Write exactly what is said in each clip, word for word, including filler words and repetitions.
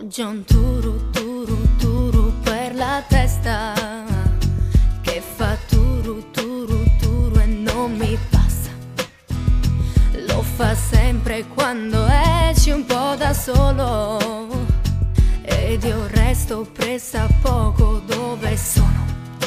C'è un turu turu turu per la testa che fa turu turu turu e non mi passa. Lo fa sempre quando esci un po' da solo ed io resto presa poco dove sono.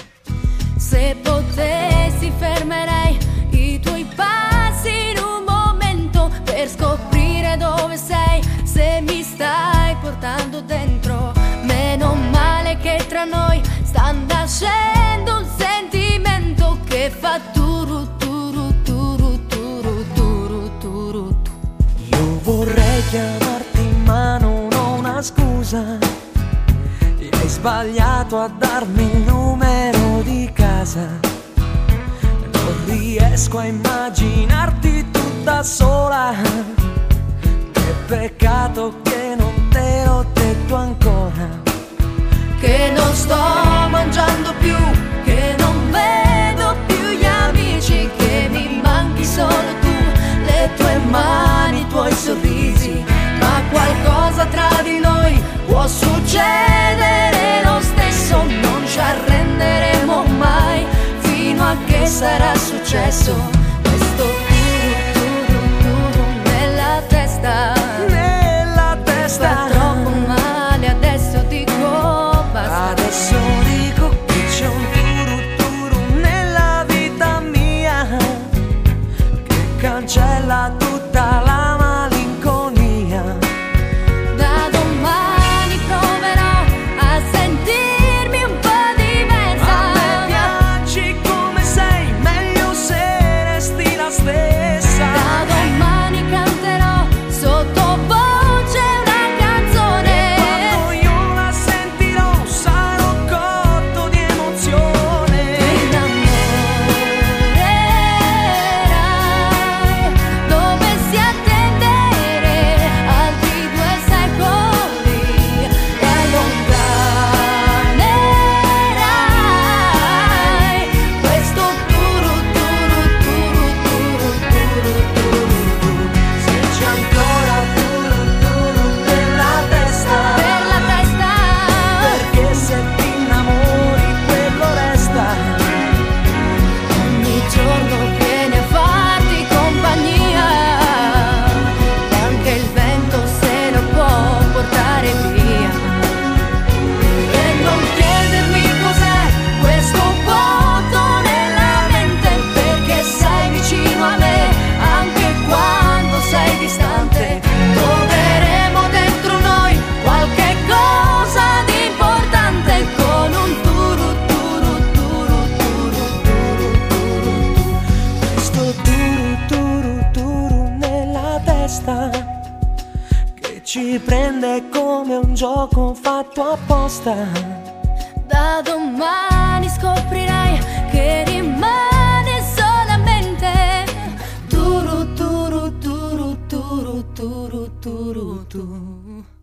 Se potessi fermerei i tuoi passi in un momento per scoprire dove sei, se mi stai portando dentro. Meno male che tra noi sta nascendo un sentimento che fa turu turu turu turu turu turu tu. Io vorrei chiamarti ma non ho una scusa. Hai sbagliato a darmi il numero di casa. Non riesco a immaginarti tutta sola. Che peccato che non te l'ho detto ancora. Che non sto mangiando più, che non vedo più gli amici, che mi manchi solo tu, le tue mani, i tuoi sorrisi. Ma qualcosa tra di noi può succedere lo stesso, non ci arrenderemo mai fino a che sarà successo. Questo turu turu turu nella testa, Nella testa fa troppo male, adesso dico basta. Adesso dico che c'è un turu turu nella vita mia che cancella tutta la malinconia. Da domani proverò a sentirmi un po' diversa. A me piaci come sei, meglio se resti la stessa. Da domani canterò sottovoce una canzone. Quando io la sentirò sarò cotto di emozione. Ti innamorerai, dovessi attendere altri due secoli e allontanerai questo turu turu turu turu turu turu. Se c'è ancora turu turu nella testa, Per la testa, perché se ti innamori quello resta. ogni giorno viene a farti compagnia e anche il vento se lo può portare via. E non chiedermi cos'è questo vuoto nella mente, perché sei vicino a me anche quando sei distante. Troveremo dentro noi qualche cosa di importante con un turu turu turu turu turu turu. Questo turu turu turu nella testa che ci prende come un gioco fatto apposta. Da domani scoprirai che rimane solamente turu turu turu turu turu turu tu.